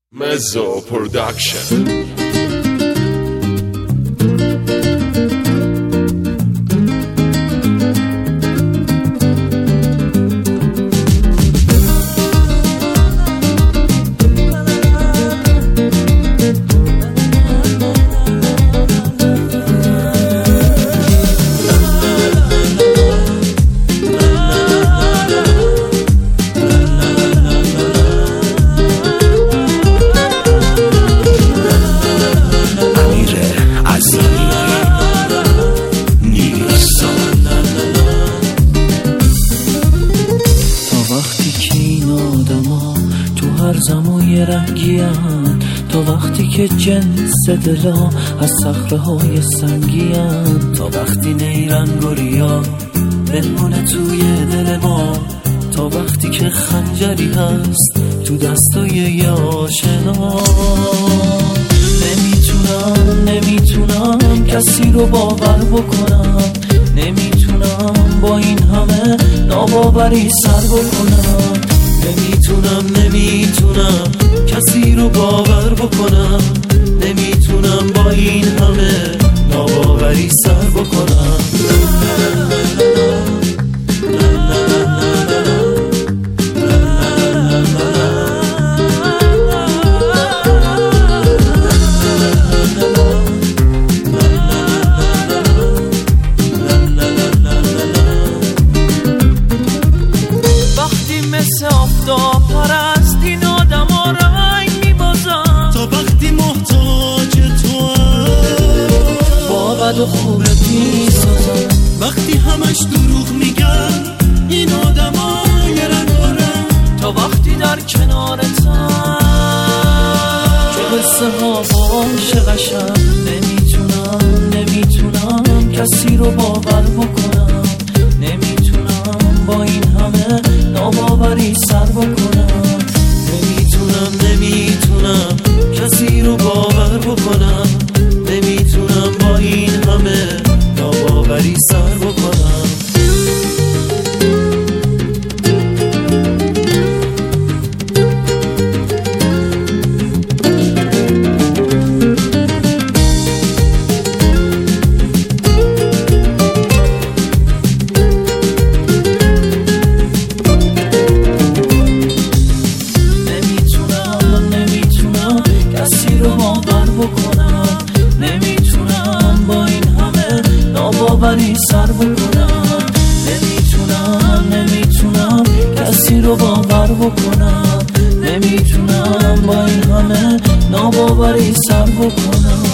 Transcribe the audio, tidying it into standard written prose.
Mezzo Production. زمای رنگیم تا وقتی که جنس دلا از صخره‌های سنگیم، تا وقتی نیرنگ و ریا بمونه توی دل ما، تا وقتی که خنجری هست تو دستای یه آشنا. نمیتونم کسی رو باور بکنم، نمیتونم با این همه ناباوری سر بکنم، نمیتونم کسی رو باور بکنم، نمیتونم با این همه ناباوری سر بکنم. وقتی مثل آفتاب پرست این آدم ها رنگ میبازن، تا وقتی محتاج تو هم با بد و خوبت میسازن، وقتی همش دروغ میگن این آدم ها یه رنگ دارن، تا وقتی در کنارتن که قصه ها عاشقشن. نمیتونم کسی رو باور بکنم، نمیتونم با این همه ناباوری سر بکنم، نمیتونم کسی رو باور بکنم، نمیتونم با این همه ناباوری سر بکنم. نمیتونم با این همه ناباوری سر بکنم، نمیتونم کسی رو باور بکنم، نمیتونم با این همه ناباوری سر بکنم.